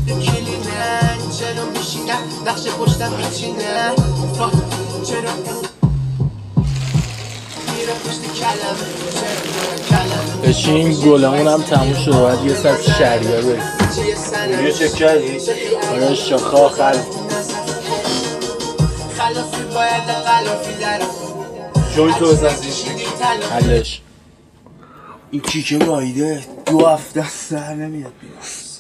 کلینه چرا میشینه نقش پشتم میچینه چرا میره پشت کلمه بشین گلمون هم تموم شد باید یه ساعت شهریار بریم ویدیو چک کردی؟ آره شاخه آخر خلافی باید خلافی درم جوی تو بزن حلش این کیک مایده 2 هفته سر نمیاد بیرون.